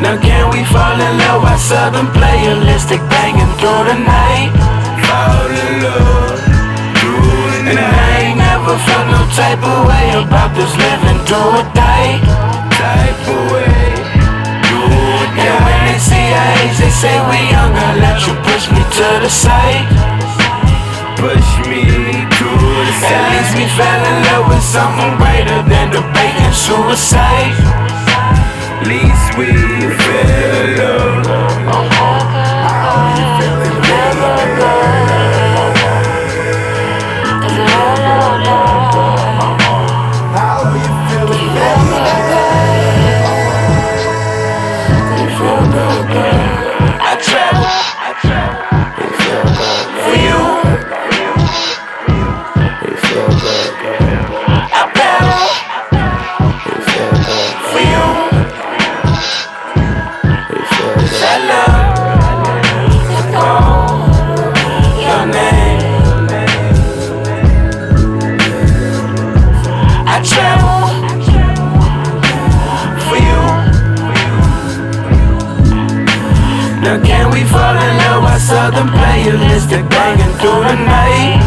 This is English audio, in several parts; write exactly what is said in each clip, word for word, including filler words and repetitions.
Now can we fall in love while Southern playalistic banging through the night? Fall in love through the night. And I ain't never felt no type of way about this living do or die. Type of way, do or die. And when they see our age, they say we younger. Let you push me to the side. Push me to the side. At least we fell in love with something greater than debate and suicide. At least we fell in love. I travel, I travel for you. I battle for you. I love to call your name. I travel for you. Now can we fall in love while Southern playalistic banging through the night?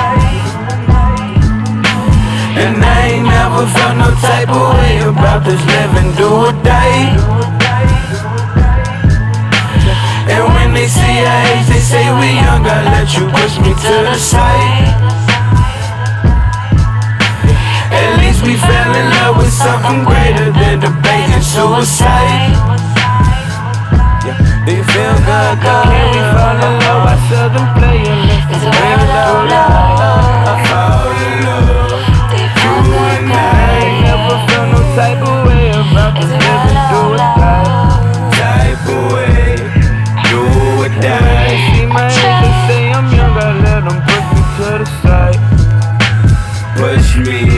And I ain't never felt no type of way about this living do or die. And when they see our age, they say we young. I let you push me to the side. At least we fell in love with something greater than debate and suicide. Do you feel good, girl? Can we fall in love while Southern playalistic banging through the night? Fall in love. Type of way about this living do or die. Type of way, do or die. See my age, they say I'm young, I let them push me to the side. Push me